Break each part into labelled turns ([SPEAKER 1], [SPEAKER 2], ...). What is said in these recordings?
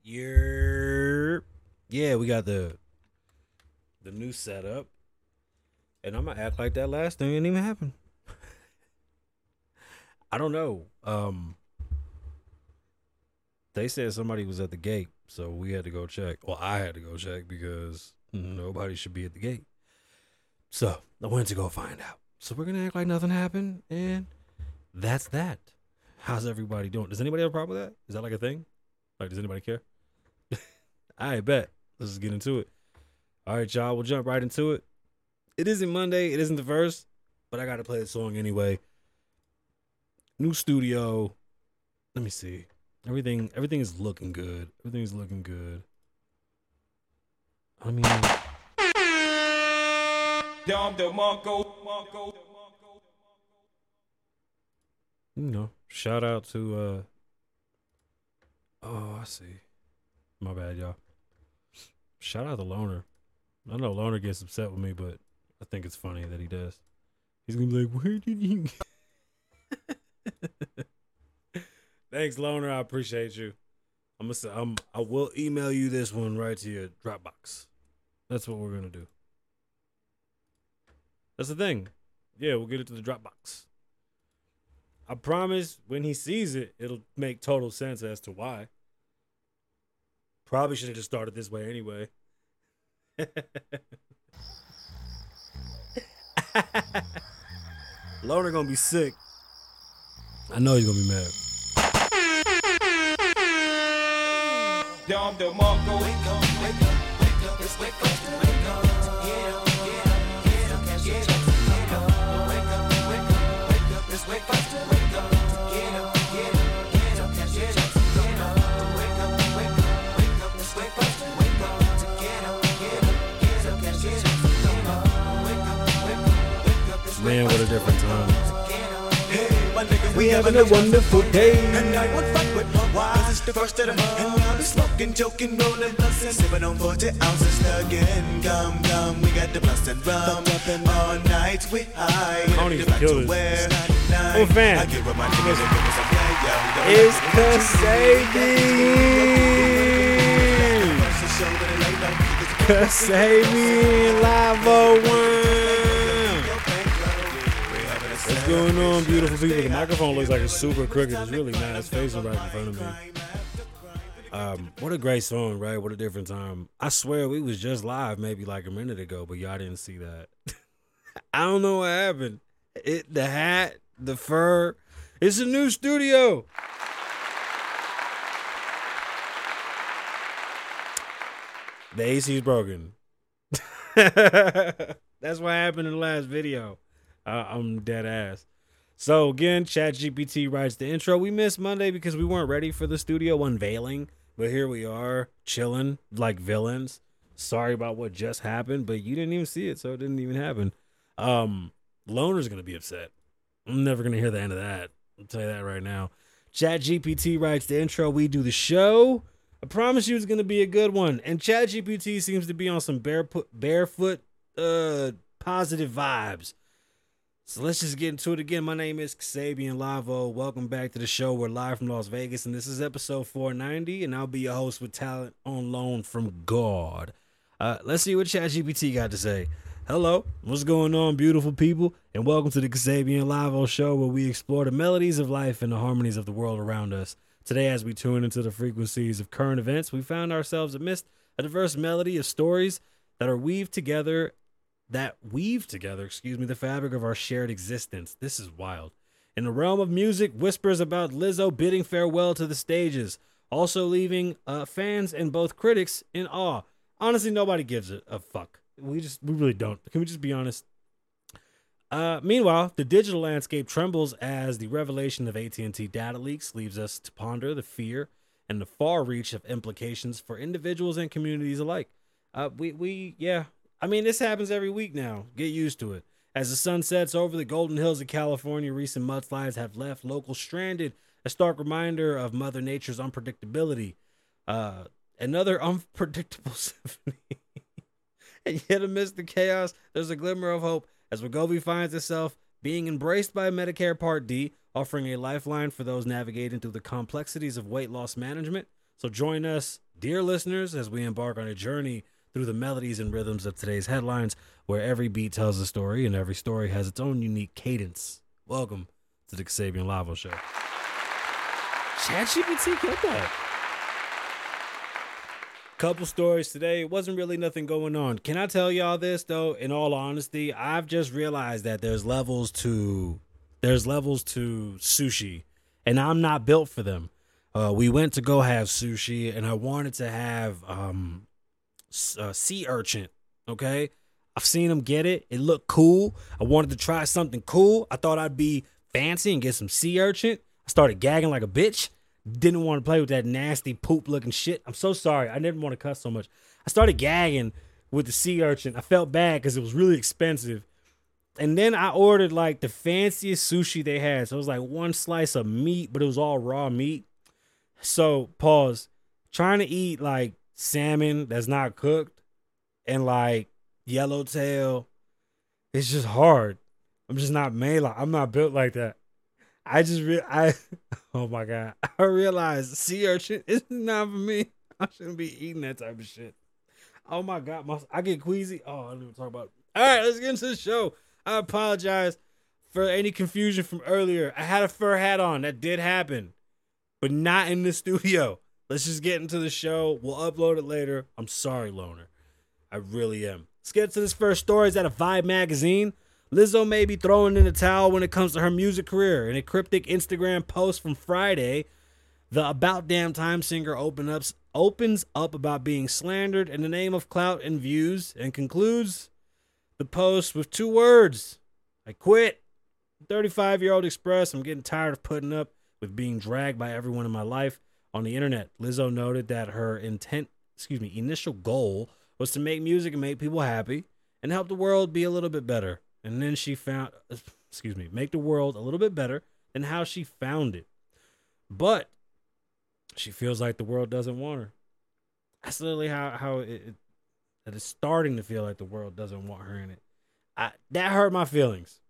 [SPEAKER 1] Yeah, we got the new setup, and I'm gonna act like that last thing didn't even happen. I don't know. They said somebody was at the gate, so we had to go check. Well, I had to go check because nobody should be at the gate. So I went to go find out. So we're gonna act like nothing happened, and that's that. How's everybody doing? Does anybody have a problem with that? Is that like a thing? Like, does anybody care? I bet. Let's just get into it. All right, y'all. We'll jump right into it. It isn't Monday. It isn't the first, but I got to play the song anyway. New studio. Let me see. Everything is looking good. Everything's looking good. I mean, shout out to oh, I see. My bad, y'all. Shout out to Loner. I know Loner gets upset with me, but I think it's funny that he does. He's gonna be like, "Where did you?" Thanks, Loner. I appreciate you. I will email you this one right to your Dropbox. That's what we're gonna do. That's the thing. Yeah, we'll get it to the Dropbox. I promise when he sees it, it'll make total sense as to why. Probably should have just started this way anyway. Loner gonna be sick. I know he's gonna be mad. Man, what a different time. We having a wonderful day.
[SPEAKER 2] And I won't fight with my wives. It's the first of the month. And I'll be smoking, joking, rolling, busting, sipping on 40 ounces again. Come, we got the plus and rum. All night we high.
[SPEAKER 1] I don't even kill this. Oh, fan. It's Kasabian Live 01. What's going on, beautiful people? The microphone looks like it's super crooked. It's really not. It's facing right in front of me. What a great song, right? What a different time. I swear we was just live maybe like a minute ago, but y'all didn't see that. I don't know what happened. The hat, the fur. It's a new studio. The AC's broken. That's what happened in the last video. I'm dead ass. So again, ChatGPT writes the intro. We missed Monday because we weren't ready for the studio unveiling, but here we are chilling like villains. Sorry about what just happened, but you didn't even see it, so it didn't even happen. Loner's gonna be upset. I'm never gonna hear the end of that. I'll tell you that right now. ChatGPT writes the intro. We do the show. I promise you it's gonna be a good one. And ChatGPT seems to be on some barefoot positive vibes. So let's just get into it again. My name is Kasabian Lavo. Welcome back to the show. We're live from Las Vegas, and this is episode 490, and I'll be your host with talent on loan from God. Let's see what ChatGPT got to say. Hello, what's going on, beautiful people, and welcome to the Kasabian Lavo show, where we explore the melodies of life and the harmonies of the world around us. Today, as we tune into the frequencies of current events, we found ourselves amidst a diverse melody of stories that weave together, the fabric of our shared existence. This is wild. In the realm of music, whispers about Lizzo bidding farewell to the stages, also leaving fans and both critics in awe. Honestly, nobody gives a fuck. We really don't. Can we just be honest? Meanwhile, the digital landscape trembles as the revelation of AT&T data leaks leaves us to ponder the fear and the far reach of implications for individuals and communities alike. I mean, this happens every week now. Get used to it. As the sun sets over the golden hills of California, recent mudslides have left locals stranded, a stark reminder of Mother Nature's unpredictability. Another unpredictable symphony. And yet amidst the chaos, there's a glimmer of hope as Wegovy finds itself being embraced by Medicare Part D, offering a lifeline for those navigating through the complexities of weight loss management. So join us, dear listeners, as we embark on a journey through the melodies and rhythms of today's headlines, where every beat tells a story and every story has its own unique cadence. Welcome to the Kasabian Lavo Show. ChatGPT killed that. Couple stories today. Wasn't really nothing going on. Can I tell y'all this though? In all honesty, I've just realized that there's levels to sushi, and I'm not built for them. We went to go have sushi, and I wanted to have sea urchin. Okay, I've seen them get it. It looked cool. I wanted to try something cool. I thought I'd be fancy and get some sea urchin. I started gagging like a bitch. Didn't want to play with that nasty poop looking shit. I'm so sorry. I didn't want to cuss so much. I started gagging with the sea urchin. I felt bad because it was really expensive. And then I ordered like the fanciest sushi they had. So it was like one slice of meat, but it was all raw meat. So pause. Trying to eat like salmon that's not cooked and like yellowtail, it's just hard. I'm just not made like, I'm not built like that. Oh my God. I realized sea urchin is not for me. I shouldn't be eating that type of shit. Oh my God. I get queasy. Oh, I don't even talk about it. All right, let's get into the show. I apologize for any confusion from earlier. I had a fur hat on. That did happen, but not in the studio. Let's just get into the show. We'll upload it later. I'm sorry, Loner. I really am. Let's get to this first story. It's out of Vibe magazine. Lizzo may be throwing in the towel when it comes to her music career. In a cryptic Instagram post from Friday, the About Damn Time singer opens up about being slandered in the name of clout and views, and concludes the post with 2 words: I quit. 35-year-old expressed, I'm getting tired of putting up with being dragged by everyone in my life on the internet. Lizzo noted that her initial goal was to make music and make people happy and help the world be a little bit better. And then she found, make the world a little bit better than how she found it. But she feels like the world doesn't want her. That's literally how it is starting to feel like the world doesn't want her in it. That hurt my feelings.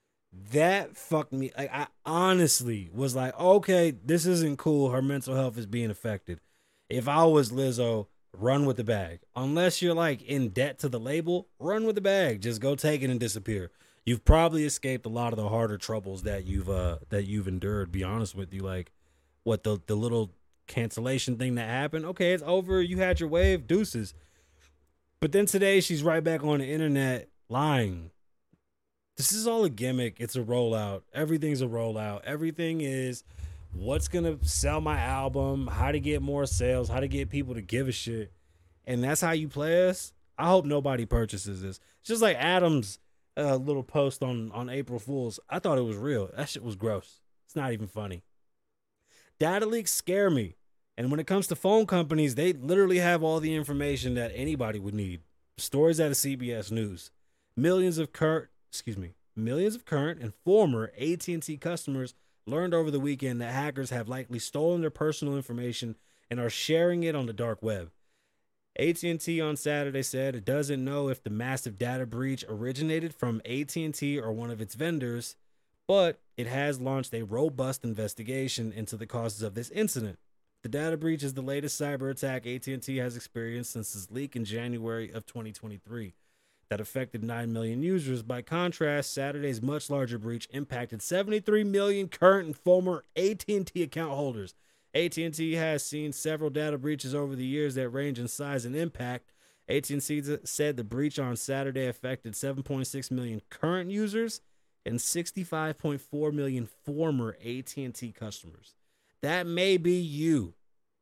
[SPEAKER 1] That fucked me. Like, I honestly was like, okay, this isn't cool. Her mental health is being affected. If I was Lizzo, run with the bag. Unless you're like in debt to the label, run with the bag. Just go take it and disappear. You've probably escaped a lot of the harder troubles that you've endured. Be honest with you, like what the little cancellation thing that happened. Okay, it's over. You had your wave, deuces. But then today she's right back on the internet lying. This is all a gimmick. It's a rollout. Everything's a rollout. Everything is what's going to sell my album, how to get more sales, how to get people to give a shit. And that's how you play us. I hope nobody purchases this. It's just like Adam's little post on April Fool's. I thought it was real. That shit was gross. It's not even funny. Data leaks scare me. And when it comes to phone companies, they literally have all the information that anybody would need. Stories out of CBS News. Millions of current and former AT&T customers learned over the weekend that hackers have likely stolen their personal information and are sharing it on the dark web. AT&T on Saturday said it doesn't know if the massive data breach originated from AT&T or one of its vendors, but it has launched a robust investigation into the causes of this incident. The data breach is the latest cyber attack AT&T has experienced since its leak in January of 2023 that affected 9 million users. By contrast, Saturday's much larger breach impacted 73 million current and former AT&T account holders. AT&T has seen several data breaches over the years that range in size and impact. AT&T said the breach on Saturday affected 7.6 million current users and 65.4 million former AT&T customers. That may be you.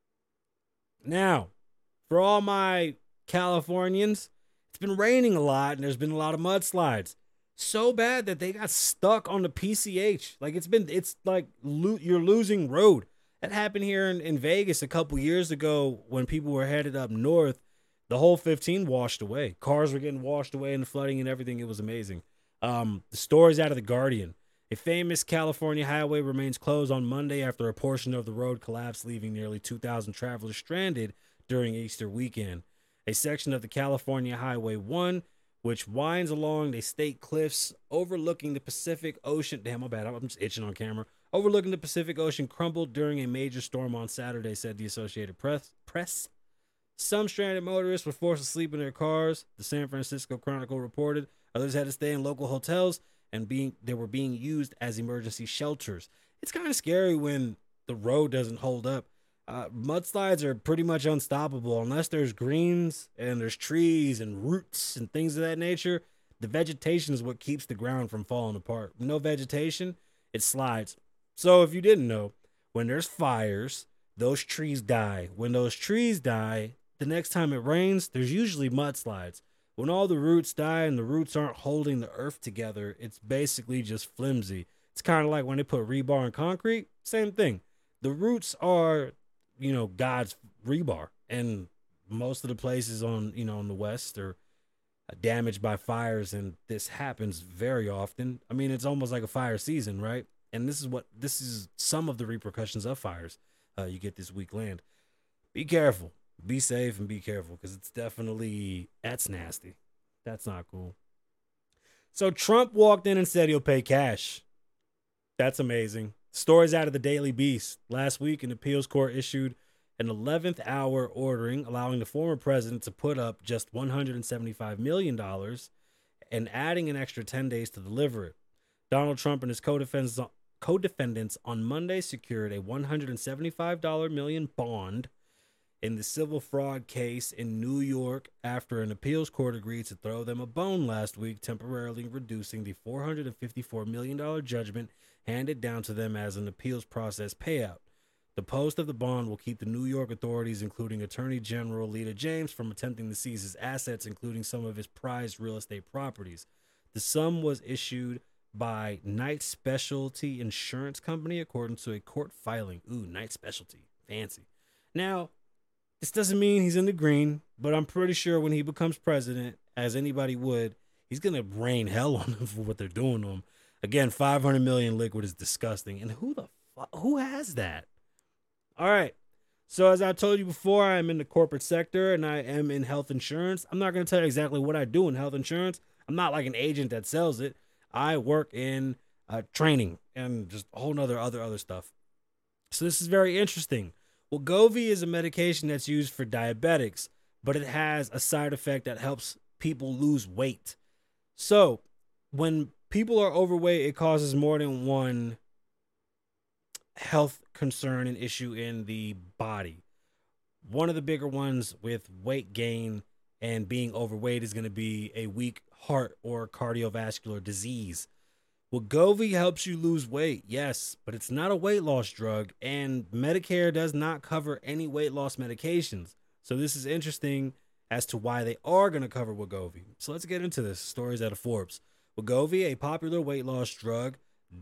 [SPEAKER 1] Now, for all my Californians, it's been raining a lot and there's been a lot of mudslides. So bad that they got stuck on the PCH. Like it's like you're losing road. That happened here in Vegas a couple years ago when people were headed up north. The whole 15 washed away. Cars were getting washed away in the flooding and everything. It was amazing. The stories out of The Guardian. A famous California highway remains closed on Monday after a portion of the road collapsed, leaving nearly 2,000 travelers stranded during Easter weekend. A section of the California Highway 1, which winds along the state cliffs overlooking the Pacific Ocean. Damn, my bad. I'm just itching on camera. overlooking the Pacific Ocean crumbled during a major storm on Saturday, said the Associated Press. Some stranded motorists were forced to sleep in their cars, the San Francisco Chronicle reported. Others had to stay in local hotels, and they were being used as emergency shelters. It's kind of scary when the road doesn't hold up. Mudslides are pretty much unstoppable unless there's greens and there's trees and roots and things of that nature. The vegetation is what keeps the ground from falling apart. No vegetation, it slides. So if you didn't know, when there's fires, those trees die. When those trees die, the next time it rains, there's usually mudslides. When all the roots die and the roots aren't holding the earth together, it's basically just flimsy. It's kind of like when they put rebar in concrete, same thing. The roots are, God's rebar. And most of the places in the West are damaged by fires, and this happens very often. I mean, it's almost like a fire season, right? And this is some of the repercussions of fires. You get this weak land. Be careful. Be safe and be careful, because that's nasty. That's not cool. So Trump walked in and said he'll pay cash. That's amazing. Stories out of the Daily Beast. Last week, an appeals court issued an 11th hour ordering allowing the former president to put up just $175 million and adding an extra 10 days to deliver it. Donald Trump and his co-defendants on Monday secured a $175 million bond in the civil fraud case in New York after an appeals court agreed to throw them a bone last week, temporarily reducing the $454 million judgment handed down to them as an appeals process payout. The post of the bond will keep the New York authorities, including Attorney General Letitia James, from attempting to seize his assets, including some of his prized real estate properties. The sum was issued by Knight Specialty Insurance Company, according to a court filing. Ooh, Knight Specialty. Fancy. Now, this doesn't mean he's in the green, but I'm pretty sure when he becomes president, as anybody would, he's going to rain hell on them for what they're doing to him. Again, $500 million liquid is disgusting. And who has that? All right. So as I told you before, I'm in the corporate sector and I am in health insurance. I'm not going to tell you exactly what I do in health insurance. I'm not like an agent that sells it. I work in training and just a whole nother other stuff. So this is very interesting. Wegovy is a medication that's used for diabetics, but it has a side effect that helps people lose weight. So when people are overweight, it causes more than one health concern and issue in the body. One of the bigger ones with weight gain and being overweight is going to be a weak heart or cardiovascular disease. Wegovy helps you lose weight, yes, but it's not a weight loss drug, and Medicare does not cover any weight loss medications. So this is interesting as to why they are going to cover Wegovy. So let's get into this. Stories out of Forbes. Wegovy, a popular weight loss drug.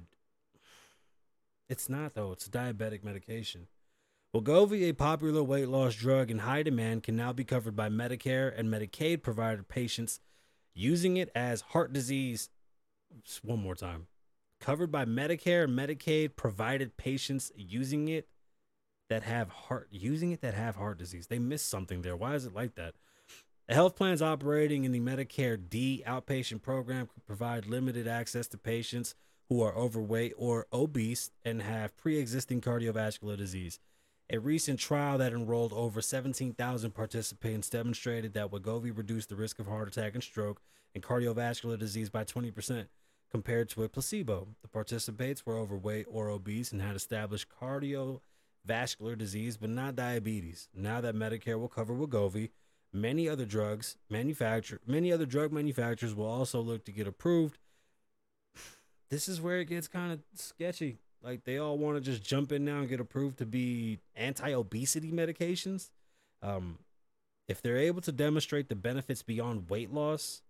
[SPEAKER 1] It's not, though. It's a diabetic medication. Wegovy, a popular weight loss drug in high demand, can now be covered by Medicare and Medicaid provided patients using it as heart disease. One more time. Covered by Medicare and Medicaid provided patients using it that have heart disease. They missed something there. Why is it like that? The health plans operating in the Medicare D outpatient program could provide limited access to patients who are overweight or obese and have pre-existing cardiovascular disease. A recent trial that enrolled over 17,000 participants demonstrated that Wegovy reduced the risk of heart attack and stroke and cardiovascular disease by 20% compared to a placebo. The participants were overweight or obese and had established cardiovascular disease, but not diabetes. Now that Medicare will cover Wegovy, many other drug manufacturers will also look to get approved. This is where it gets kind of sketchy. Like, they all want to just jump in now and get approved to be anti-obesity medications. If they're able to demonstrate the benefits beyond weight loss,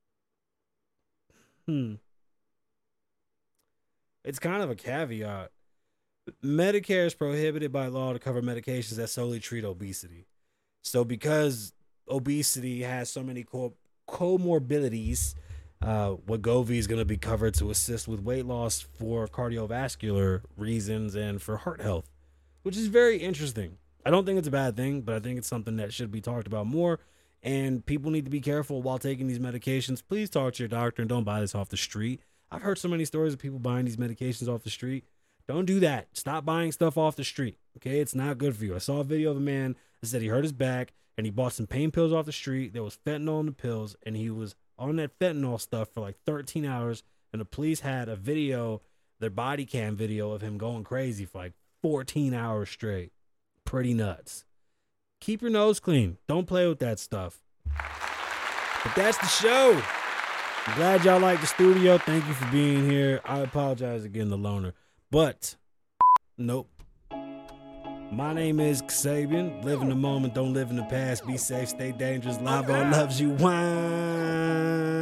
[SPEAKER 1] it's kind of a caveat. Medicare is prohibited by law to cover medications that solely treat obesity. So because obesity has so many comorbidities, Wegovy is going to be covered to assist with weight loss for cardiovascular reasons and for heart health, which is very interesting. I don't think it's a bad thing, but I think it's something that should be talked about more. And people need to be careful while taking these medications. Please talk to your doctor and don't buy this off the street. I've heard so many stories of people buying these medications off the street. Don't do that. Stop buying stuff off the street. Okay, it's not good for you. I saw a video of a man that said he hurt his back and he bought some pain pills off the street. There was fentanyl in the pills, and he was on that fentanyl stuff for like 13 hours. And the police had a video, their body cam video of him going crazy for like 14 hours straight. Pretty nuts. Keep your nose clean. Don't play with that stuff. But that's the show. I'm glad y'all like the studio. Thank you for being here. I apologize again, the loner. But, nope. My name is Kasabian. Live in the moment, don't live in the past. Be safe, stay dangerous. Live on loves you. Wine.